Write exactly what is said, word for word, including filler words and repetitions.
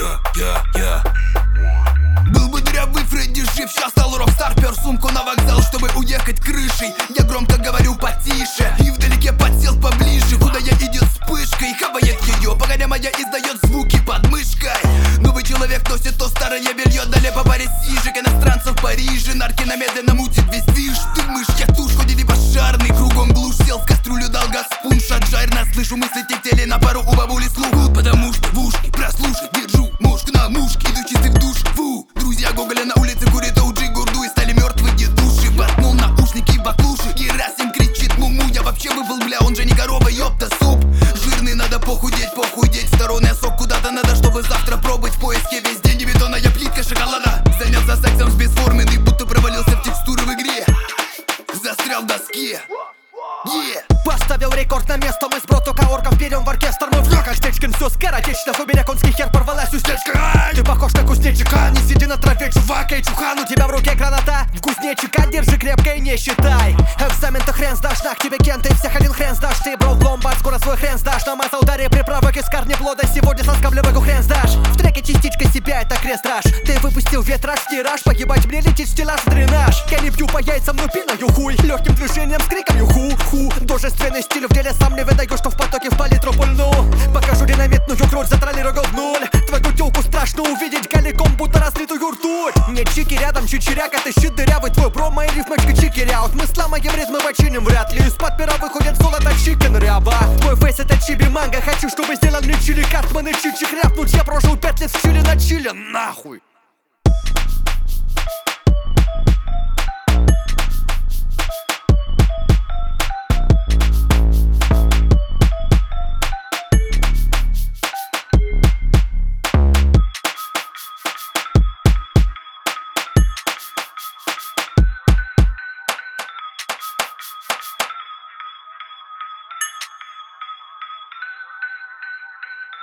я, я, я. Был бы дырявый Фредди жив, сейчас стал рок-стар. Пер сумку на вокзал, чтобы уехать крышей. Я громко говорю потише и вдалеке подсел поближе. Куда я идет вспышкой, хавает ее, погоня моя издает звуки под мышкой. Новый человек носит то старое белье, далее по паре сижек. Иностранцев в Париже, нарки на медленно мутит весь движ. Ты мышь, я тушь, ходили пожарный, кругом глушь. Сел в кастрюлю, дал газ, спунж отжарь. Слышу мысли тектели на пару у бабули слух. Потому что в ушки прослушай, держу мушку на мушке, иду чистый в душ. Фу, друзья гоголя на улице курит оуджи гурду и стали мертвые дедуши. Воткнул наушники в баклуши, Герасим кричит муму. Я вообще выпал, бля, он же не корова, ёпта, суп. Жирный, надо похудеть, похудеть. Стороны сок куда-то надо, чтобы завтра пробовать. В поиске весь день бетонная плитка шоколада. Занялся сексом с бесформенной, будто провалился в текстуры в игре. Застрял в доске. Yeah. Поставил рекорд на место, мы с протокаорков берем в оркестр. Мы в как Стечкин, все скоротечно. В берег конский хер порвалась уздечка. Ай, ты похож на кузнечика, не сиди на траве, чувак, эй, чухан. У тебя в руке граната, в кузнечика, держи крепко и не считай. Экзамен-то хрен сдашь, на к тебе кенты, всех один хрен сдашь. Ты брал ломбард, скоро свой хрен сдашь. Намазал ударе приправок из корнеплода, сегодня соскоблевыку хрен сдашь. В треке частичка себя, это крест-раш. Ты выпустил ветраж, тираж, погибать мне летит стеллаж, дренаж. Я не бью по яйцам, но пинаю хуй. Легким движением с криком юху, ху. Дожественный стиль в деле, сам не выдаю, что в потоке в палитру пульну. Покажу динамитную грудь, затроллирую в нуль. Твою тёлку страшно увидеть голиком, будто разлитую ртуть. Не чики рядом, чичиряк, это щит дырявый. Твой бро, мои рифмочки чикеряут. Мы сломаем ритмы починим вряд ли. Из-под пера выходит золото чикен ряба. Твой фейс это чиби манго, хочу, чтобы сделал мне чили. Картманы чичи хряпнуть, я прожил пять лет в чили на чили, нахуй.